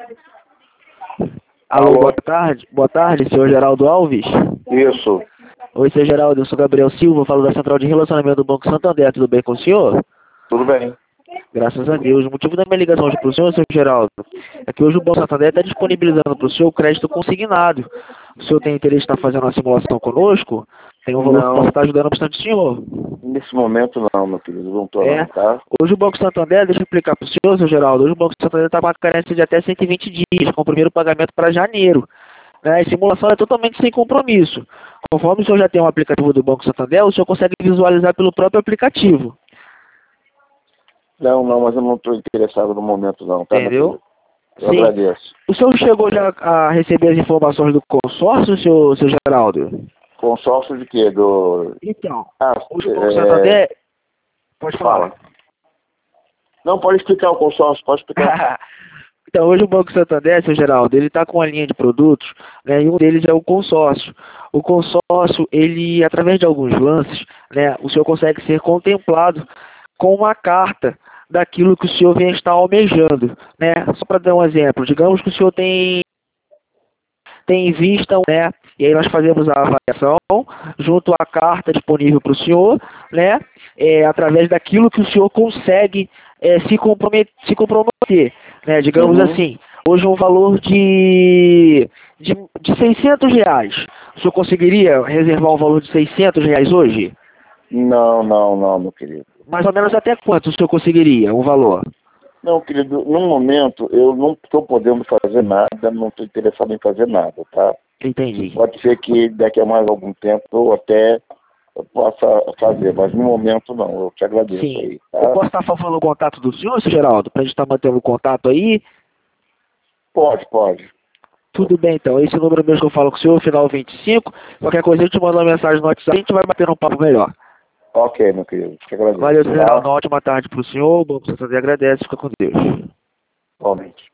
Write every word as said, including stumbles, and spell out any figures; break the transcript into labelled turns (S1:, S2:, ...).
S1: Alô,
S2: Alô?
S1: boa tarde. Boa tarde, senhor Geraldo Alves.
S2: Isso,
S1: Oi, senhor Geraldo, eu sou Gabriel Silva, falo da Central de Relacionamento do Banco Santander. Tudo bem com o senhor?
S2: tudo bem.
S1: Graças a Deus. O motivo da minha ligação hoje para o senhor, senhor Geraldo, é que hoje o Banco Santander está disponibilizando para o senhor o crédito consignado. O senhor tem interesse em estar fazendo uma simulação conosco? Tem um valor que
S2: Não,
S1: possa estar ajudando bastante o senhor.
S2: nesse momento não, meu querido, não tô
S1: É.
S2: não, tá?
S1: Hoje o Banco Santander, deixa eu explicar para o senhor, senhor Geraldo, hoje o Banco Santander está com uma carência de até cento e vinte dias, com o primeiro pagamento para janeiro. Né? A simulação é totalmente sem compromisso. Conforme o senhor já tem um aplicativo do Banco Santander, o senhor consegue visualizar pelo próprio aplicativo.
S2: Não, não, mas eu não estou interessado no momento não, tá, meu
S1: Entendeu?
S2: querido? Eu
S1: Sim.
S2: agradeço.
S1: O senhor chegou já a receber as informações do consórcio, seu, seu Geraldo?
S2: Consórcio de quê? Do...
S1: Então,
S2: Ah,
S1: hoje o Banco
S2: é...
S1: Santander... Pode falar.
S2: Fala. Não, pode explicar o consórcio, pode explicar.
S1: Então, hoje o Banco Santander, seu Geraldo, ele está com uma linha de produtos, né, e um deles é o consórcio. O consórcio, ele, através de alguns lances, né, o senhor consegue ser contemplado com uma carta daquilo que o senhor vem estar almejando. Né? Só para dar um exemplo, digamos que o senhor tem, tem em vista, né, e aí nós fazemos a avaliação junto à carta disponível para o senhor, né, é, através daquilo que o senhor consegue é, se comprometer, se comprometer. Né, digamos
S2: Uhum.
S1: assim, hoje um valor de, de, de seiscentos reais. O senhor conseguiria reservar um valor de seiscentos reais hoje?
S2: Não, não, não, meu querido.
S1: Mais ou menos até quanto o senhor conseguiria um valor?
S2: Não, querido, no momento eu não estou podendo fazer nada, não estou interessado em fazer nada, tá?
S1: Entendi.
S2: Pode ser que daqui a mais algum tempo eu até possa fazer, mas no momento não, eu te agradeço
S1: Sim.
S2: aí,
S1: Eu
S2: tá?
S1: posso estar falando o contato do senhor, seu Geraldo, para a gente estar mantendo o contato aí?
S2: Pode, pode.
S1: Tudo bem, então. Esse número mesmo que eu falo com o senhor, final vinte e cinco. Qualquer coisa eu te mando uma mensagem no WhatsApp e a gente vai bater um papo melhor.
S2: Ok, meu querido, te agradeço.
S1: Valeu, seu
S2: Tá?
S1: Geraldo. Uma ótima tarde para o senhor. O Banco Santander agradece. Fica com Deus.
S2: Igualmente.